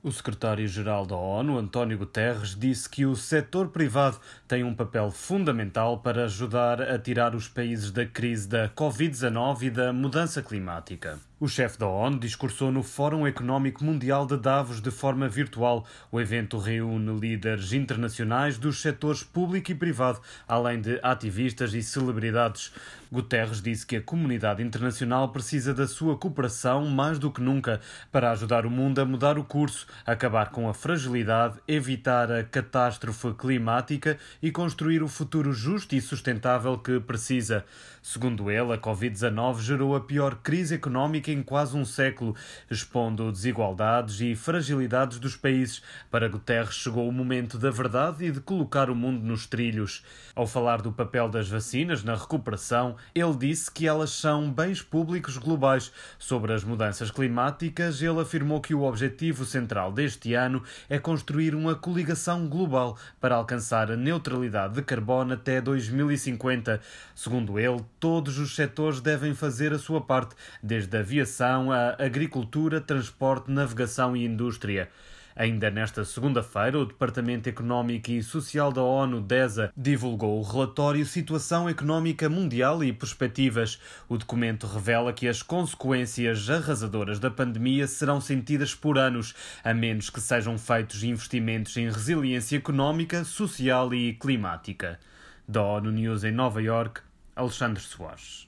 O secretário-geral da ONU, António Guterres, disse que o setor privado tem um papel fundamental para ajudar a tirar os países da crise da Covid-19 e da mudança climática. O chefe da ONU discursou no Fórum Económico Mundial de Davos de forma virtual. O evento reúne líderes internacionais dos setores público e privado, além de ativistas e celebridades. Guterres disse que a comunidade internacional precisa da sua cooperação mais do que nunca para ajudar o mundo a mudar o curso, acabar com a fragilidade, evitar a catástrofe climática e construir o futuro justo e sustentável que precisa. Segundo ele, a Covid-19 gerou a pior crise económica em quase um século, expondo desigualdades e fragilidades dos países. Para Guterres chegou o momento da verdade e de colocar o mundo nos trilhos. Ao falar do papel das vacinas na recuperação, ele disse que elas são bens públicos globais. Sobre as mudanças climáticas, ele afirmou que o objetivo central deste ano é construir uma coligação global para alcançar a neutralidade de carbono até 2050. Segundo ele, todos os setores devem fazer a sua parte, desde a aviação à agricultura, transporte, navegação e indústria. Ainda nesta segunda-feira, o Departamento Económico e Social da ONU, DESA, divulgou o relatório Situação Económica Mundial e Perspectivas. O documento revela que as consequências arrasadoras da pandemia serão sentidas por anos, a menos que sejam feitos investimentos em resiliência económica, social e climática. Da ONU News em Nova Iorque, Alexandre Soares.